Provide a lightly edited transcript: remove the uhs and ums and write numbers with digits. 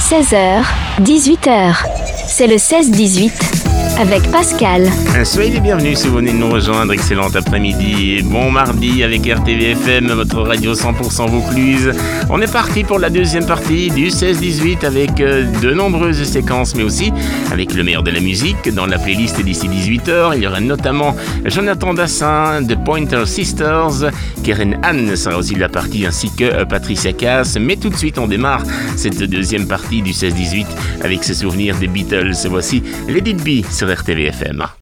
16h, 18h. C'est le 16-18 avec Pascal. Soyez les bienvenus si vous venez de nous rejoindre. Excellent après-midi et bon mardi avec RTVFM, votre radio 100% Vaucluse. On est parti pour la deuxième partie du 16-18 avec de nombreuses séquences, mais aussi avec le meilleur de la musique. Dans la playlist d'ici 18h, il y aura notamment Jonathan Dassin de Pointer Sisters. Keren Anne sera aussi de la partie, ainsi que Patricia Cass. Mais tout de suite, on démarre cette deuxième partie du 16-18 avec ses souvenirs des Beatles. Voici Let It Be sur RTVFM.